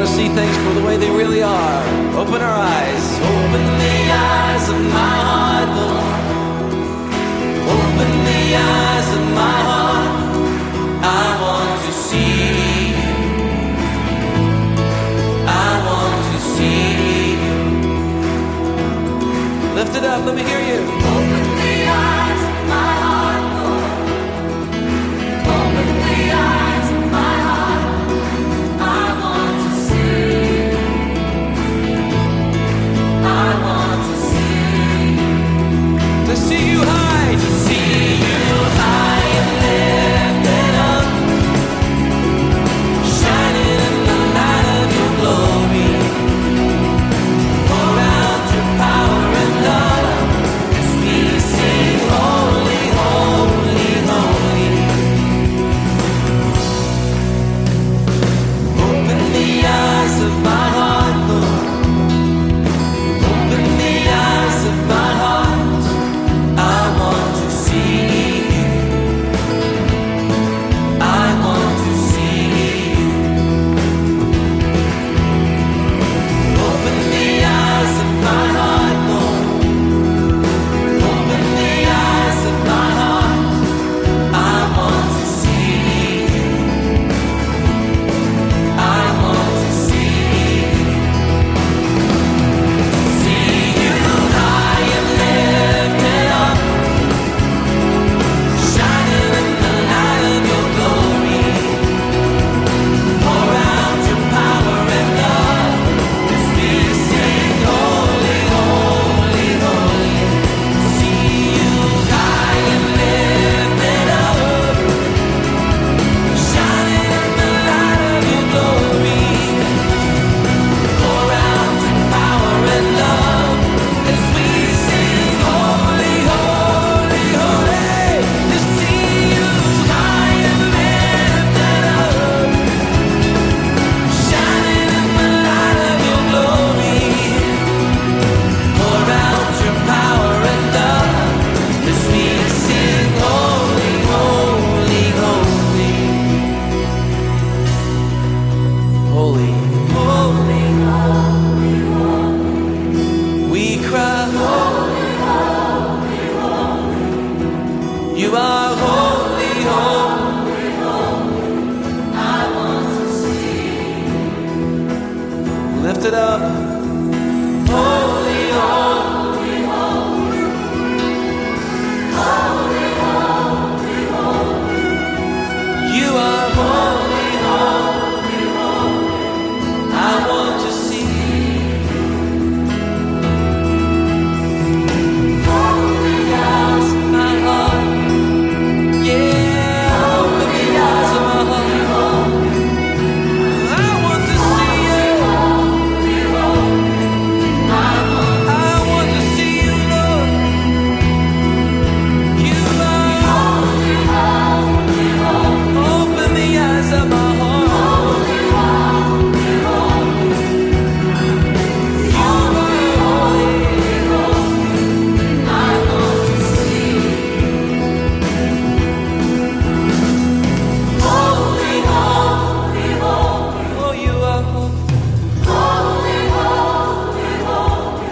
to see things for the way they really are. Open our eyes. Open the eyes of my heart, Lord. Open the eyes of my heart. I want to see you. I want to see you. Lift it up, let me hear you. Open the eyes of my heart, Lord. Open the eyes of my heart. I want to see you. I want to see you. To see you high. To see you high and lifted up, shining in the light of your glory. Pour out your power and love as we sing holy, holy, holy. Open the eyes of my heart, Lord. Open the eyes of my heart. I want to see you. I want to see you. Open the eyes of my heart, Lord. Open the eyes of my heart. I want to see you. I want to see you. See you high and lifted up, shining in the light of your glory. Pour out your power and love as we sing holy, holy, holy. See you high and lifted up, shining in the light of your glory. Pour out your power and love as we sing holy, holy, holy. To see you high and lifted up, shining in the light of your glory. Pour out your power and love as we sing holy, holy, holy. Holy, holy, holy, holy. We cry, holy, holy, holy. You are holy, holy, holy. I want to see you. Lift it up. Holy, holy, holy. Holy, holy, holy. You are holy, holy, holy. I want to see you. Open the eyes of my heart. Yeah, open the eyes of my heart. I want to see you. I want to see you, Lord. You are holy, holy, holy. Open the eyes of my heart. Holy, holy, holy. You are holy, holy. I want to see you. Holy, holy, holy. Oh, you are holy. Holy, holy, holy.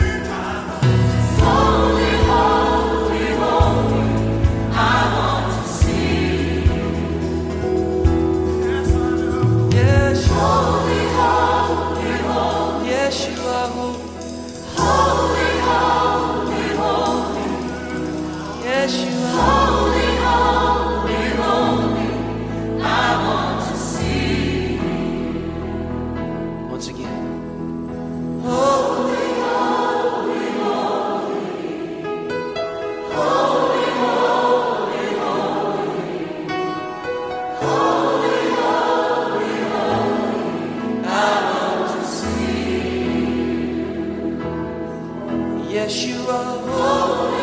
Holy, holy, holy. I want to see you. Yes, holy, holy, holy. Yes, you are holy. Holy, holy, holy. Yes, you are holy, holy, holy. I want to see you. Once again. Holy, holy, holy. Holy, holy, holy. Holy, holy, holy. I want to see you. Yes, you are holy.